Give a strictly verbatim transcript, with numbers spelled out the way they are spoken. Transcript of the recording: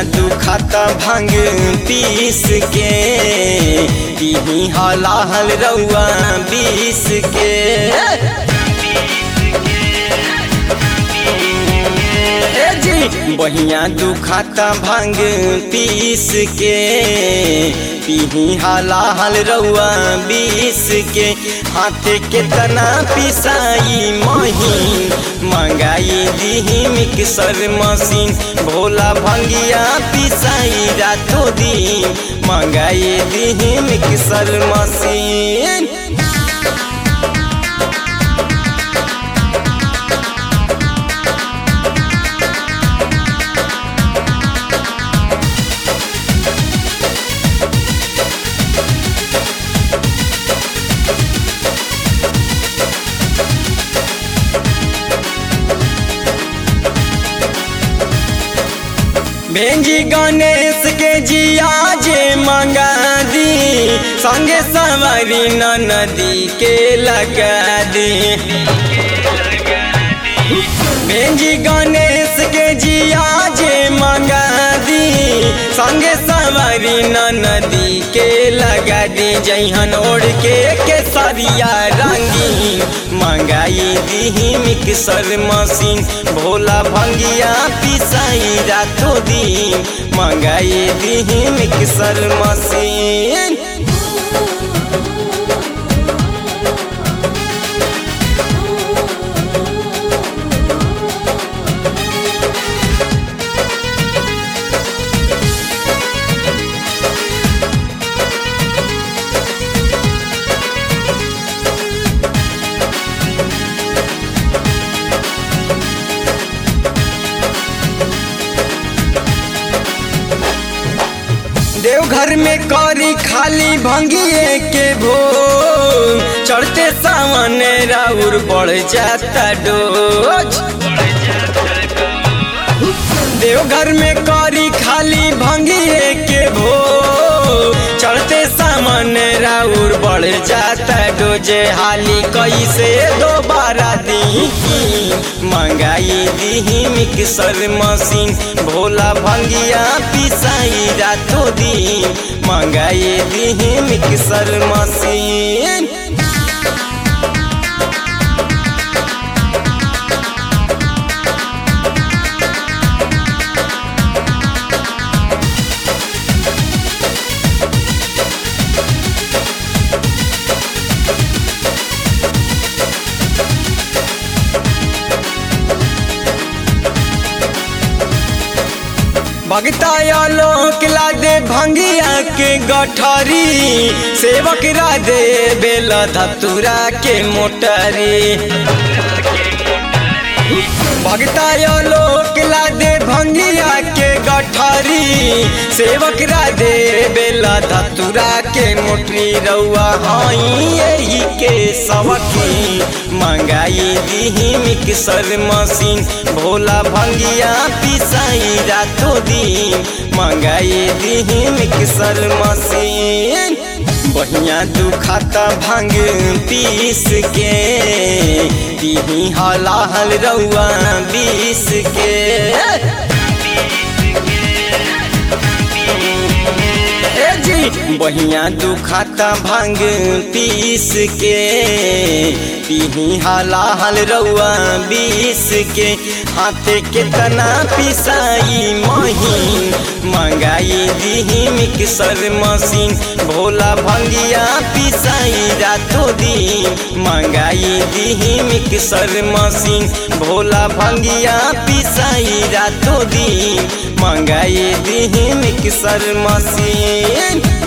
दुखाता भांग पीस के पीही हलाहल रउआ बीस के। बहिया दुखाता भांग पीस के पीही हलाहल रउआ बीस के। हाथे के तना पिसाई महीन मंगाई दीही मिक्सर मशीन। भोला भंगिया पिसाई रातों दिन मंगाई दीही मिक्सर मशीन। भेंजी गणेश के जिया जे मंगा दी संगे सवारी नदी के लगा दी। भेंजी गणेश के जिया जे मंगा दी संगे सवारी नदी के लगा दी। जहन ओढ़ के केसरिया रंगी मंगाई दीही मिक्सर मशीन। भोला भंगिया पिसाई रातों दिन मंगाई दीही मिक्सर मशीन। देवघर में करी खाली भंगिए के भोग चढ़ते सावन राउर बढ़ जाता डोज। देवघर में करी खाली भंगिए के भोग चढ़ते सावन राउर बढ़ जाता डोजे। हाली कैसे दोबारा दी मंगाई दीही मिक्सर मशीन। भोला भंगिया पिसाई रातों दिन मंगाई दीही मिक्सर मशीन। भगता लोक ला दे भंगिया के गठरी सेवक रा दे बेल धतुरा के मोटरी। भगता लोक ला दे भंगिया के गठरी सेवक रा दे बेल धतुरा के मोटरी। रउआ हई यही के सबकी मंगाई दीही मिक्सर मशीन। भोला भंगिया पिसाई रातों दिन मंगाई दीही मिक्सर मशीन। बहिया दुखाता भांग पीस के पीही हलाहल रउआ बीस के। बहिया दुखाता भांग पीस के पीही हलाहल रउआ बीस के। हाथे के तना पिसाई महीन मंगाई दीही मिक्सर मशीन। भोला भंगिया पिसाई रातों दिन मंगाई दीही मिक्सर मशीन। भोला भंगिया पिसाई रातों दिन मंगाई दीही मिक्सर मशीन।